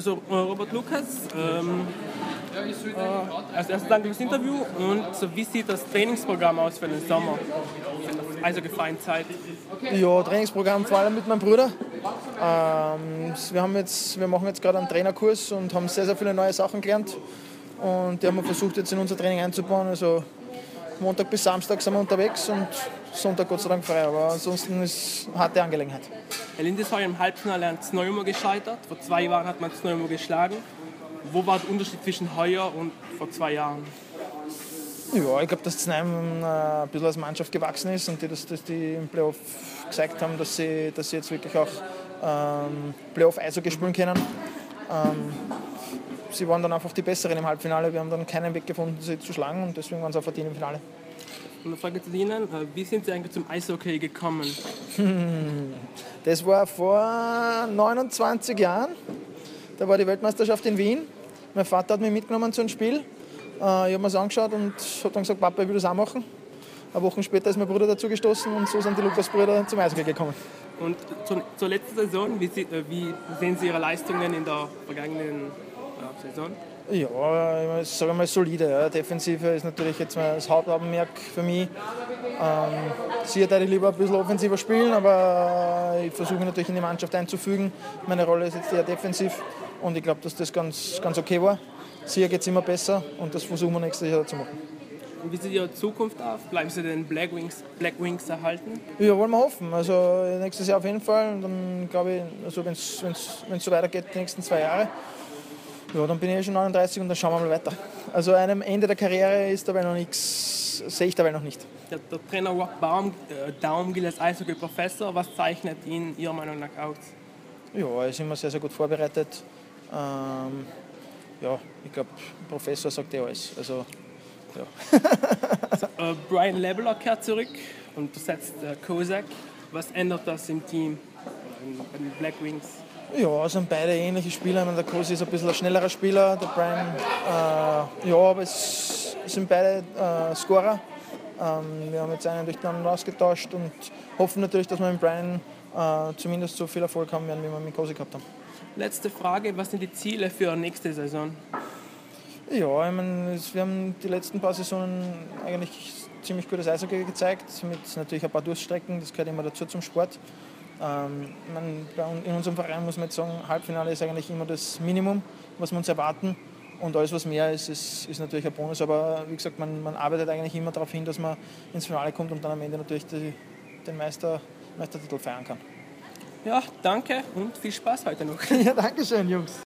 Robert Lukas, als erstes danke fürs Interview und so, wie sieht das Trainingsprogramm aus für den Sommer, für das Eishockey-Verein-Zeit? Ja, Trainingsprogramm vor allem mit meinem Bruder. Wir machen jetzt gerade einen Trainerkurs und haben sehr, sehr viele neue Sachen gelernt und die haben wir versucht jetzt in unser Training einzubauen. Also Montag bis Samstag sind wir unterwegs und Sonntag Gott sei Dank frei, aber ansonsten ist es eine harte Angelegenheit. Lindisfarne im Halbfinale an Znojmo gescheitert. Vor 2 Jahren hat man Znojmo geschlagen. Wo war der Unterschied zwischen heuer und vor 2 Jahren? Ja, ich glaube, dass Znojmo ein bisschen als Mannschaft gewachsen ist und dass die im Playoff gezeigt haben, dass sie jetzt wirklich auch Playoff-Eishockey spielen können. Sie waren dann einfach die Besseren im Halbfinale. Wir haben dann keinen Weg gefunden, sie zu schlagen und deswegen waren sie auch verdient im Finale. Und eine Frage zu Ihnen, wie sind Sie eigentlich zum Eishockey gekommen? Das war vor 29 Jahren. Da war die Weltmeisterschaft in Wien. Mein Vater hat mich mitgenommen zu einem Spiel. Ich habe mir das angeschaut und habe dann gesagt, Papa, ich will das auch machen. Eine Woche später ist mein Bruder dazu gestoßen und so sind die Lukas-Brüder zum Eishockey gekommen. Und zur letzten Saison, wie sehen Sie Ihre Leistungen in der vergangenen Saison? Ja, ich sage mal solide. Ja. Defensive ist natürlich jetzt mal das Hauptaugenmerk für mich. Sicher würde ich lieber ein bisschen offensiver spielen, aber ich versuche mich natürlich in die Mannschaft einzufügen. Meine Rolle ist jetzt eher defensiv und ich glaube, dass das ganz okay war. Sicher geht es immer besser und das versuchen wir nächstes Jahr zu machen. Und wie sieht Ihre Zukunft aus? Bleiben Sie den Black Wings erhalten? Ja, wollen wir hoffen. Also nächstes Jahr auf jeden Fall. Und dann glaube ich, also wenn es so weitergeht, die nächsten 2 Jahre, ja, dann bin ich schon 39 und dann schauen wir mal weiter. Also einem Ende der Karriere ist dabei noch nichts, sehe ich dabei noch nicht. Der Trainer Rob Daum gilt als Eishockey-Professor. Was zeichnet ihn Ihrer Meinung nach aus? Ja, er ist immer sehr, sehr gut vorbereitet. Ja, ich glaube, Professor sagt alles. Also, ja. Brian Lebeler kehrt zurück und besetzt Kozak. Was ändert das im Team, bei den Black Wings? Ja, es sind beide ähnliche Spieler. Ich meine, der Cosi ist ein bisschen ein schnellerer Spieler, der Brian, ja, aber es sind beide Scorer. Wir haben jetzt einen durch den anderen ausgetauscht und hoffen natürlich, dass wir mit Brian zumindest so viel Erfolg haben werden, wie wir mit Cosi gehabt haben. Letzte Frage, was sind die Ziele für nächste Saison? Ja, ich meine, wir haben die letzten paar Saisonen eigentlich ziemlich gutes Eishockey gezeigt, mit natürlich ein paar Durststrecken, das gehört immer dazu zum Sport. In unserem Verein muss man jetzt sagen, Halbfinale ist eigentlich immer das Minimum, was wir uns erwarten. Und alles, was mehr ist, ist natürlich ein Bonus. Aber wie gesagt, man arbeitet eigentlich immer darauf hin, dass man ins Finale kommt und dann am Ende natürlich den Meistertitel feiern kann. Ja, danke und viel Spaß heute noch. Ja, danke schön, Jungs.